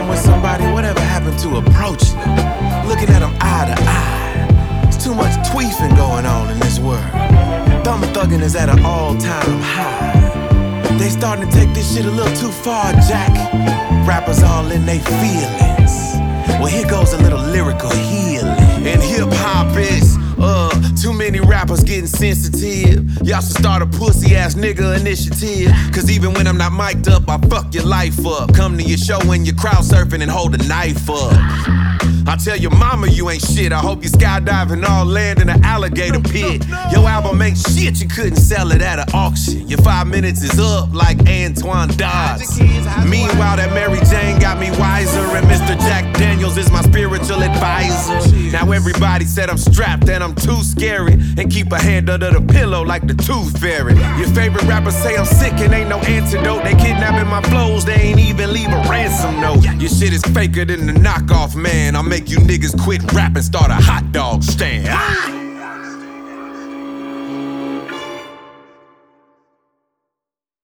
with somebody, whatever happened to approaching them? Looking at them eye to eye. There's too much tweefing going on in this world. Thumb thugging is at an all-time high. They starting to take this shit a little too far, Jack. Rappers all in they feelings. Well, here goes a little lyrical healing. And hip-hop is, too many rappers getting sensitive. Y'all should start a pussy-ass nigga initiative. Cause even when I'm not mic'd up, I fuck your life up. Come to your show when you're crowd surfing and hold a knife up. I tell your mama you ain't shit. I hope you skydiving all land in an alligator pit. Your album ain't shit, you couldn't sell it at an auction. Your 5 minutes is up like Antoine Dodds. Meanwhile, that Mary Jane got me wiser, and Mr. Jack Daniels is my spiritual advisor. Now everybody said I'm strapped and I'm too scary, and keep a hand under the pillow like the Tooth Fairy. Your favorite rappers say I'm sick and ain't no antidote. They kidnapping my flows, they ain't even leave a ransom note. Your shit is faker than the knockoff, man. I'll make you niggas quit rapping, start a hot dog stand.